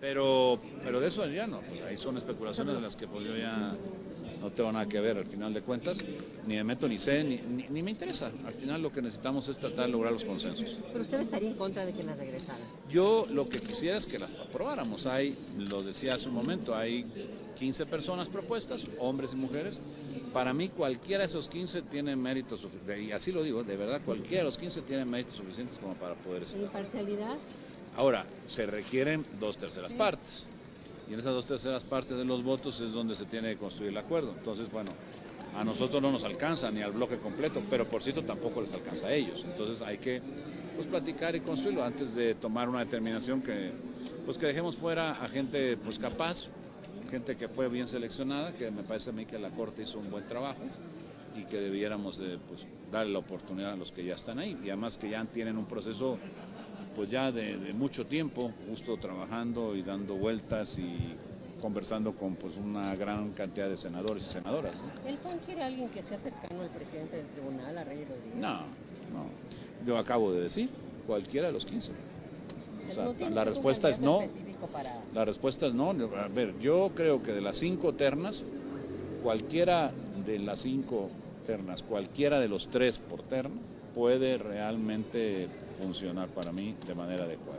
Pero de eso ya no, pues ahí son especulaciones en las que pues yo ya no tengo nada que ver al final de cuentas, ni me meto ni sé, ni me interesa. Al final lo que necesitamos es tratar de lograr los consensos. ¿Pero usted estaría en contra de que las regresaran? Yo lo que quisiera es que las aprobáramos. Lo decía hace un momento, hay 15 personas propuestas, hombres y mujeres. Para mí cualquiera de esos 15 tiene méritos suficientes, y así lo digo, de verdad, cualquiera de los 15 tiene méritos suficientes como para poder estar. ¿Imparcialidad? Ahora, se requieren 2/3 partes. Y en esas 2/3 partes de los votos es donde se tiene que construir el acuerdo. Entonces, bueno, a nosotros no nos alcanza ni al bloque completo, pero por cierto tampoco les alcanza a ellos. Entonces hay que pues platicar y construirlo antes de tomar una determinación que dejemos fuera a gente pues capaz, gente que fue bien seleccionada, que me parece a mí que la Corte hizo un buen trabajo y que debiéramos pues darle la oportunidad a los que ya están ahí y además que ya tienen un proceso pues ya de mucho tiempo, justo trabajando y dando vueltas y conversando con pues una gran cantidad de senadores y senadoras, ¿no? ¿El PAN quiere a alguien que sea cercano al presidente del tribunal, a Reyes Rodríguez? No. Yo acabo de decir, cualquiera de los 15. O sea, la respuesta es no. La respuesta es no. A ver, yo creo que de las 5 ternas, cualquiera de las 5 ternas, cualquiera de los 3 por terna, puede realmente funcionar para mí de manera adecuada.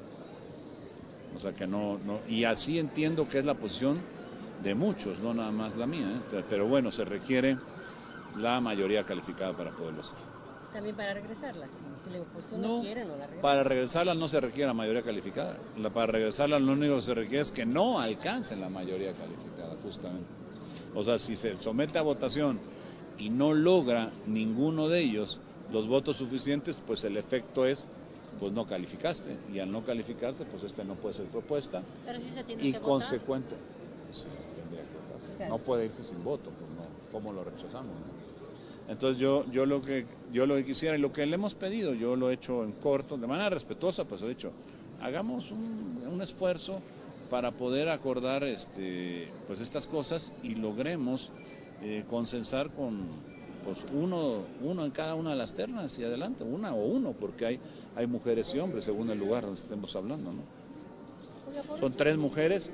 O sea que no, y así entiendo que es la posición de muchos, no nada más la mía, ¿eh? Pero bueno, se requiere la mayoría calificada para poderlo hacer. También para regresarla, si la oposición no quiere, no la regresa. Para regresarla no se requiere la mayoría calificada. Para regresarla lo único que se requiere es que no alcancen la mayoría calificada, justamente. O sea, si se somete a votación y no logra ninguno de ellos los votos suficientes, pues el efecto es, pues no calificaste, y al no calificaste, pues no puede ser propuesta. Pero sí se tiene y que consecuente, sí, tendría que votarse. No puede irse sin voto, pues no, ¿cómo lo rechazamos? ¿No? Entonces yo lo que quisiera y lo que le hemos pedido, yo lo he hecho en corto, de manera respetuosa, pues he dicho, hagamos un esfuerzo para poder acordar pues estas cosas y logremos consensar con pues uno en cada una de las ternas y adelante, uno, porque hay mujeres y hombres según el lugar donde estemos hablando, ¿no? Son 3 mujeres,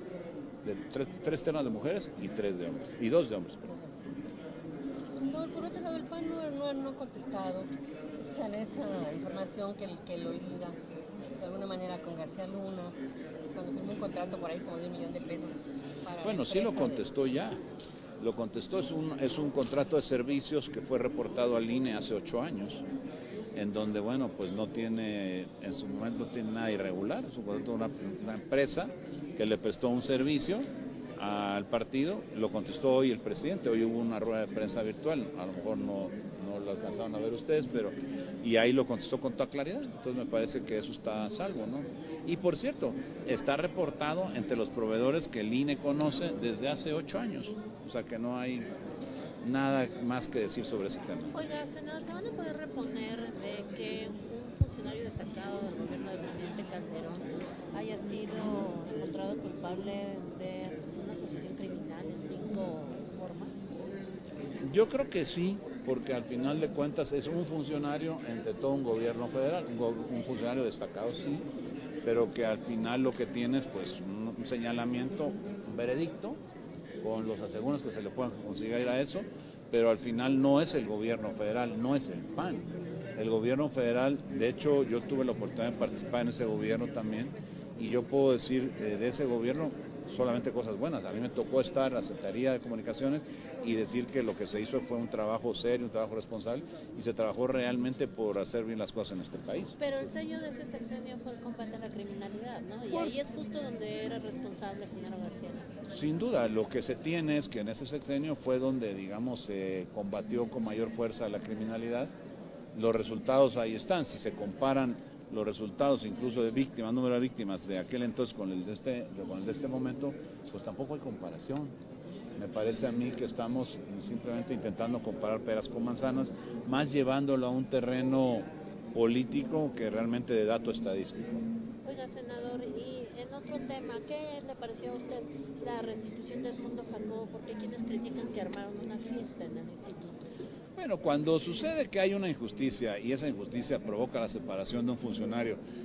3 ternas de mujeres y 3 de hombres, y 2 de hombres, perdón. No, por otro lado, el PAN no ha contestado esa información que lo liga de alguna manera con García Luna, cuando firmó un contrato por ahí como de $1 millón para... Bueno, sí lo contestó ya. Lo contestó, es un contrato de servicios que fue reportado al INE hace 8 años, en donde, bueno, pues en su momento no tiene nada irregular, es un contrato de una empresa que le prestó un servicio al partido, lo contestó hoy el presidente, hoy hubo una rueda de prensa virtual, a lo mejor no lo alcanzaron a ver ustedes, y ahí lo contestó con toda claridad, entonces me parece que eso está a salvo, ¿no? Y por cierto, está reportado entre los proveedores que el INE conoce desde hace 8 años, o sea que no hay nada más que decir sobre ese tema. Oiga, senador, ¿se van a poder reponer de que un funcionario destacado del gobierno del presidente Calderón haya sido encontrado culpable de una asociación criminal en 5 formas? Yo creo que sí, porque al final de cuentas es un funcionario entre todo un gobierno federal, un funcionario destacado sí, pero que al final lo que tiene es pues un señalamiento, un veredicto, con los aseguros que se le puedan conseguir a eso, pero al final no es el gobierno federal, no es el PAN. El gobierno federal, de hecho yo tuve la oportunidad de participar en ese gobierno también, y yo puedo decir de ese gobierno solamente cosas buenas. A mí me tocó estar en la Secretaría de Comunicaciones y decir que lo que se hizo fue un trabajo serio, un trabajo responsable, y se trabajó realmente por hacer bien las cosas en este país. Pero el sello de ese sexenio fue el combate a la criminalidad, ¿no? Y ahí es justo donde era responsable Genaro García Luna. Sin duda, lo que se tiene es que en ese sexenio fue donde, digamos, se combatió con mayor fuerza la criminalidad. Los resultados ahí están, si se comparan los resultados incluso de víctimas, número de víctimas de aquel entonces con el de este momento, pues tampoco hay comparación. Me parece a mí que estamos simplemente intentando comparar peras con manzanas, más llevándolo a un terreno político que realmente de dato estadístico. Oiga, senador, y en otro tema, ¿qué le pareció a usted la restitución de Edmundo Jacobo? Porque hay quienes critican que armaron una fiesta en el instituto. Bueno, cuando sucede que hay una injusticia y esa injusticia provoca la separación de un funcionario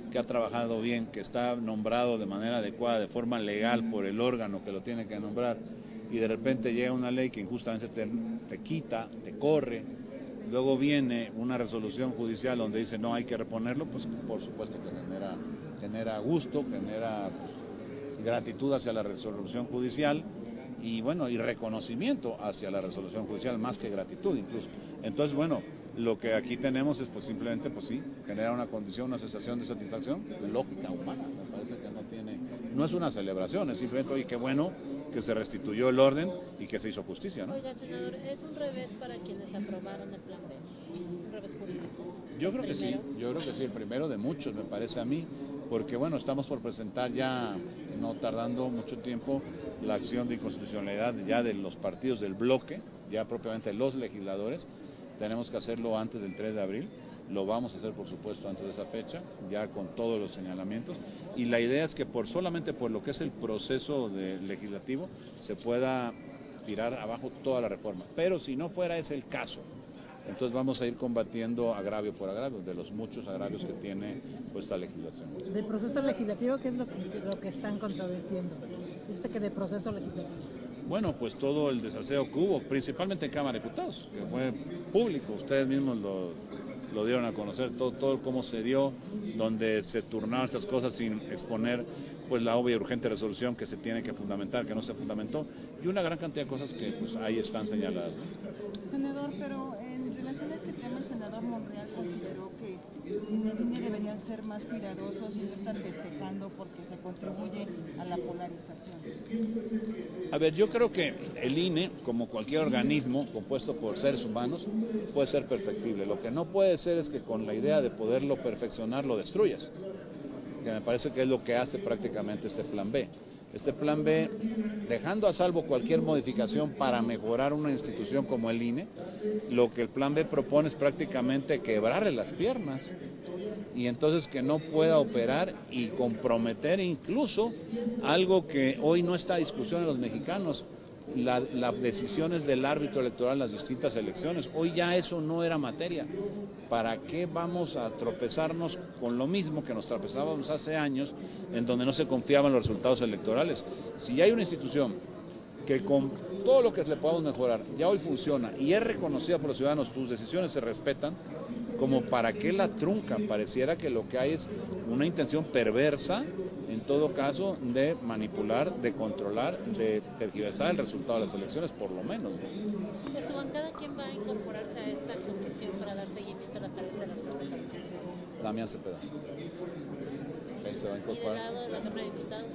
que ha trabajado bien, que está nombrado de manera adecuada, de forma legal por el órgano que lo tiene que nombrar, y de repente llega una ley que injustamente te quita, te corre, luego viene una resolución judicial donde dice no hay que reponerlo, pues por supuesto que genera gusto, genera gratitud hacia la resolución judicial y bueno, y reconocimiento hacia la resolución judicial, más que gratitud incluso. Entonces, bueno, lo que aquí tenemos es pues simplemente, pues sí, generar una condición, una sensación de satisfacción lógica, humana. Me parece que no es una celebración, es simplemente, oye, qué bueno que se restituyó el orden y que se hizo justicia, ¿no? Oiga, senador, ¿es un revés para quienes aprobaron el plan B? ¿Un revés jurídico? Yo creo que sí, el primero de muchos, me parece a mí, porque bueno, estamos por presentar ya, no tardando mucho tiempo, la acción de inconstitucionalidad ya de los partidos del bloque, ya propiamente los legisladores. Tenemos que hacerlo antes del 3 de abril, lo vamos a hacer por supuesto antes de esa fecha, ya con todos los señalamientos, y la idea es que solamente por lo que es el proceso legislativo se pueda tirar abajo toda la reforma, pero si no fuera ese el caso, entonces vamos a ir combatiendo agravio por agravio, de los muchos agravios que tiene pues, esta legislación. ¿Del proceso legislativo qué es lo que están contradiciendo? Dice que de proceso legislativo. Bueno, pues todo el desaseo que hubo, principalmente en Cámara de Diputados, que fue público, ustedes mismos lo dieron a conocer, todo cómo se dio, donde se turnaron estas cosas sin exponer pues la obvia y urgente resolución que se tiene que fundamentar, que no se fundamentó, y una gran cantidad de cosas que pues ahí están señaladas, ¿no? Senador, pero en relación a este tema, el senador Monreal consideró que en el INE deberían ser más cuidadosos y no estar festejando porque se contribuye a la polarización. A ver, yo creo que el INE, como cualquier organismo compuesto por seres humanos, puede ser perfectible. Lo que no puede ser es que con la idea de poderlo perfeccionar lo destruyas, que me parece que es lo que hace prácticamente este plan B. Este plan B, dejando a salvo cualquier modificación para mejorar una institución como el INE, lo que el plan B propone es prácticamente quebrarle las piernas y entonces que no pueda operar y comprometer incluso algo que hoy no está a discusión en los mexicanos, las decisiones del árbitro electoral en las distintas elecciones. Hoy ya eso no era materia. ¿Para qué vamos a tropezarnos con lo mismo que nos tropezábamos hace años, en donde no se confiaban los resultados electorales? Si ya hay una institución que con todo lo que le podamos mejorar ya hoy funciona y es reconocida por los ciudadanos, sus decisiones se respetan, como para qué la truncan. Pareciera que lo que hay es una intención perversa, en todo caso, de manipular, de controlar, de tergiversar el resultado de las elecciones, por lo menos. ¿De su bancada quién va a incorporarse a esta comisión para dar seguimiento a las tareas de las Fuerzas Armadas? Damián Cepeda. Él se va a incorporar. ¿Y del lado de la Cámara de Diputados?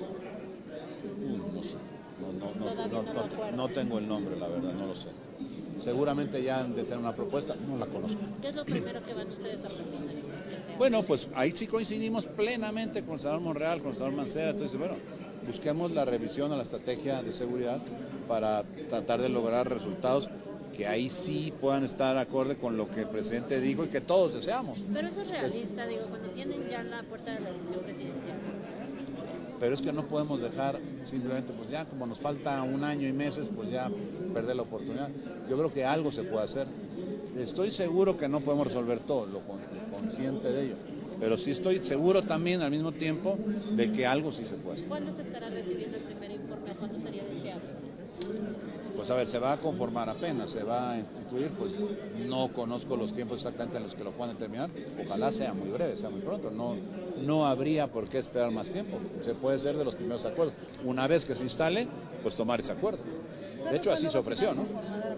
No tengo el nombre, la verdad, no lo sé. Seguramente ya han de tener una propuesta, no la conozco. ¿Qué es lo primero que van ustedes a proponer? Bueno, pues ahí sí coincidimos plenamente con el senador Monreal, con el senador Mancera, entonces bueno, busquemos la revisión a la estrategia de seguridad para tratar de lograr resultados que ahí sí puedan estar acorde con lo que el presidente dijo y que todos deseamos. Pero eso es realista, digo, cuando tienen ya la puerta de la elección presidencial. Pero es que no podemos dejar simplemente, pues ya como nos falta un año y meses, pues ya perder la oportunidad. Yo creo que algo se puede hacer. Estoy seguro que no podemos resolver todo, lo consciente de ello, pero sí estoy seguro también al mismo tiempo de que algo sí se puede hacer. ¿Cuándo se estará recibiendo el primer informe? ¿Cuándo sería deseable? Pues a ver, se va a conformar apenas, se va a instituir, pues no conozco los tiempos exactamente en los que lo puedan determinar, ojalá sea muy breve, sea muy pronto, no habría por qué esperar más tiempo, se puede ser de los primeros acuerdos, una vez que se instale, pues tomar ese acuerdo. De hecho así se ofreció, ¿no?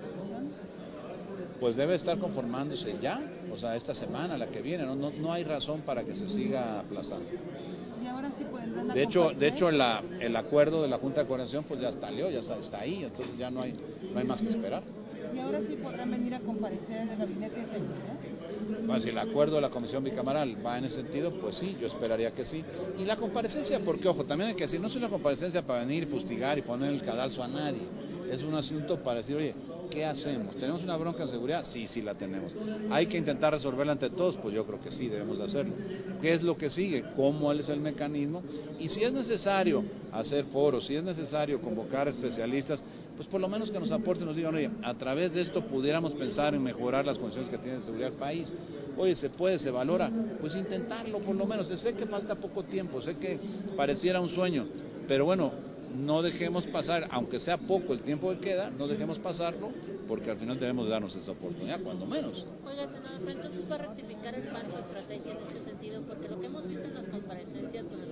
Pues debe estar conformándose ya, o sea, esta semana, la que viene, no hay razón para que se siga aplazando. Y ahora sí podrán de hecho el acuerdo de la Junta de Coordinación pues ya salió, ya está ahí, entonces ya no hay más que esperar. ¿Y ahora sí podrán venir a comparecer en el gabinete de seguridad? Bueno, si el acuerdo de la Comisión Bicameral va en ese sentido, pues sí, yo esperaría que sí. Y la comparecencia, porque ojo, también hay que decir, no es una comparecencia para venir y fustigar y poner el cadalso a nadie. Es un asunto para decir, oye, ¿qué hacemos? ¿Tenemos una bronca en seguridad? Sí, sí la tenemos. ¿Hay que intentar resolverla entre todos? Pues yo creo que sí, debemos de hacerlo. ¿Qué es lo que sigue? ¿Cómo es el mecanismo? Y si es necesario hacer foros, si es necesario convocar especialistas, pues por lo menos que nos aporten, nos digan, oye, a través de esto pudiéramos pensar en mejorar las condiciones que tiene de seguridad el país. oye, se puede, se valora, pues intentarlo por lo menos. Sé que falta poco tiempo, sé que pareciera un sueño, pero bueno, no dejemos pasar, aunque sea poco el tiempo que queda, no dejemos pasarlo, porque al final debemos darnos esa oportunidad, cuando menos. Oiga, senador, pero entonces va a rectificar el PAN su estrategia en este sentido, porque lo que hemos visto en las comparecencias con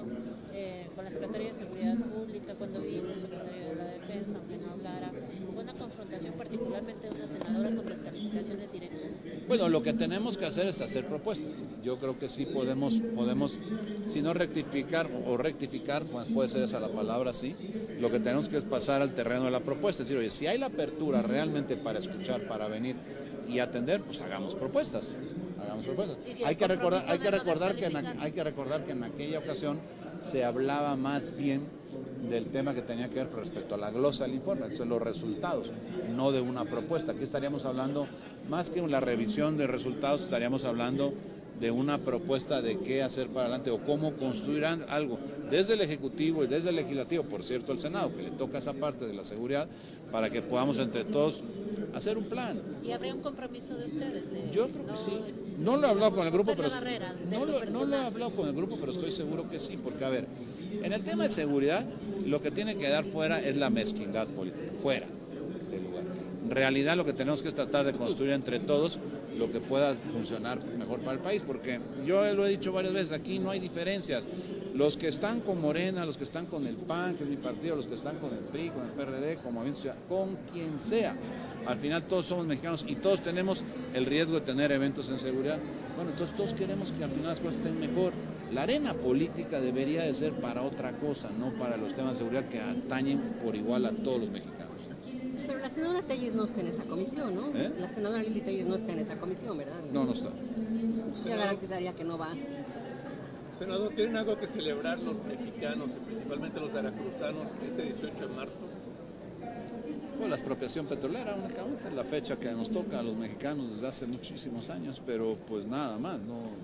la Secretaría de Seguridad Pública, cuando vino el secretario de la Defensa, aunque no hablara, fue una confrontación particularmente de una senadora con descalificaciones directas. Bueno, lo que tenemos que hacer es hacer propuestas. Yo creo que sí podemos, si no rectificar o rectificar, pues puede ser esa la palabra, sí. Lo que tenemos que es pasar al terreno de la propuesta, es decir, oye, si hay la apertura realmente para escuchar, para venir y atender, pues hagamos propuestas. Hay que recordar que en aquella ocasión se hablaba más bien del tema que tenía que ver respecto a la glosa del informe, de los resultados, no de una propuesta. Aquí estaríamos hablando, más que la revisión de resultados, estaríamos hablando de una propuesta de qué hacer para adelante o cómo construir algo desde el Ejecutivo y desde el Legislativo, por cierto el Senado, que le toca esa parte de la seguridad, para que podamos entre todos hacer un plan. ¿Y habría un compromiso de ustedes? Yo creo que sí. No lo he hablado con el grupo, pero no lo he hablado con el grupo, pero estoy seguro que sí, porque a ver, en el tema de seguridad, lo que tiene que dar fuera es la mezquindad política, fuera del lugar. En realidad lo que tenemos que es tratar de construir entre todos lo que pueda funcionar mejor para el país, porque yo lo he dicho varias veces, aquí no hay diferencias. Los que están con Morena, los que están con el PAN, que es mi partido, los que están con el PRI, con el PRD, con Movimiento Ciudadano, con quien sea. Al final todos somos mexicanos y todos tenemos el riesgo de tener eventos en seguridad. Bueno, entonces todos queremos que al final las cosas estén mejor. La arena política debería de ser para otra cosa, no para los temas de seguridad que atañen por igual a todos los mexicanos. Pero la senadora Telles no está en esa comisión, ¿no? La senadora Lili Telles no está en esa comisión, ¿verdad? No está. Ya garantizaría que no va. Senador, ¿tienen algo que celebrar los mexicanos, y principalmente los veracruzanos, este 18 de marzo? Pues la expropiación petrolera únicamente, es la fecha que nos toca a los mexicanos desde hace muchísimos años, pero pues nada más,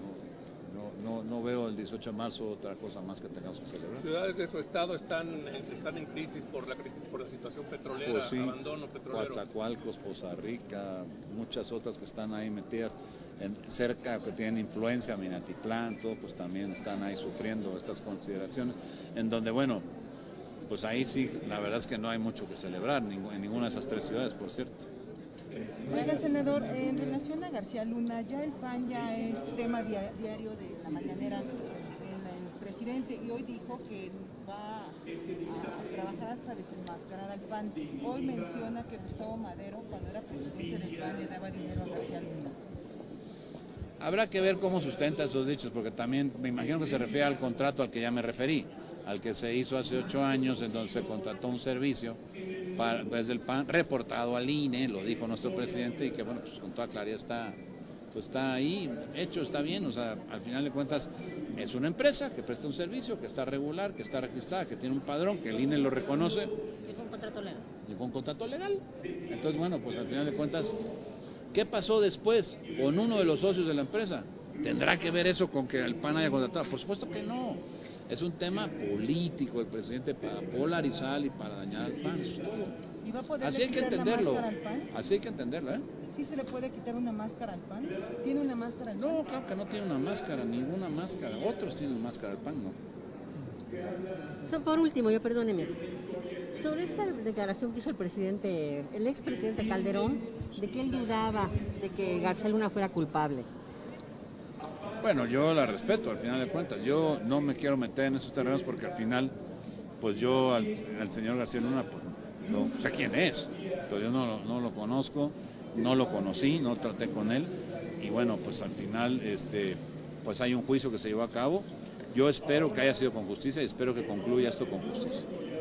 no veo el 18 de marzo otra cosa más que tengamos que celebrar. Ciudades de su estado están en crisis por la situación petrolera, pues sí, abandono petrolero. Coatzacoalcos, Poza Rica, muchas otras que están ahí metidas cerca, que tienen influencia, Minatitlán, todo, pues también están ahí sufriendo estas consideraciones, en donde, bueno, pues ahí sí, la verdad es que no hay mucho que celebrar en ninguna de esas tres ciudades, por cierto. Oiga, senador, en relación a García Luna, ya el PAN ya es tema diario de la mañanera en el presidente, y hoy dijo que va a trabajar hasta desenmascarar al PAN. Hoy menciona que Gustavo Madero, cuando era presidente del PAN, le daba dinero a García Luna. Habrá que ver cómo sustenta esos dichos, porque también me imagino que se refiere al contrato al que ya me referí, al que se hizo hace 8 años, en donde se contrató un servicio desde el PAN, reportado al INE, lo dijo nuestro presidente, y que bueno, pues con toda claridad está ahí, hecho, está bien, o sea, al final de cuentas es una empresa que presta un servicio, que está regular, que está registrada, que tiene un padrón, que el INE lo reconoce. Y fue un contrato legal. Y fue un contrato legal. Entonces, bueno, pues al final de cuentas, ¿qué pasó después con uno de los socios de la empresa? ¿Tendrá que ver eso con que el PAN haya contratado? Por supuesto que no. Es un tema político del presidente para polarizar y para dañar al PAN, eso es todo. ¿Y va a poder Así hay que entenderlo. al PAN? Así hay que entenderlo, ¿eh? ¿Sí se le puede quitar una máscara al PAN? ¿Tiene una máscara al PAN? No, claro que no tiene una máscara, ninguna máscara. Otros tienen máscara, el PAN no. Por último, perdóneme, sobre esta declaración que hizo el expresidente Calderón, de que él dudaba de que García Luna fuera culpable. Bueno, yo la respeto, al final de cuentas. Yo no me quiero meter en esos terrenos porque al final, pues yo al señor García Luna, pues no sé quién es, pero yo no lo conozco, no lo conocí, no traté con él, y bueno, pues al final, pues hay un juicio que se llevó a cabo. Yo espero que haya sido con justicia y espero que concluya esto con justicia.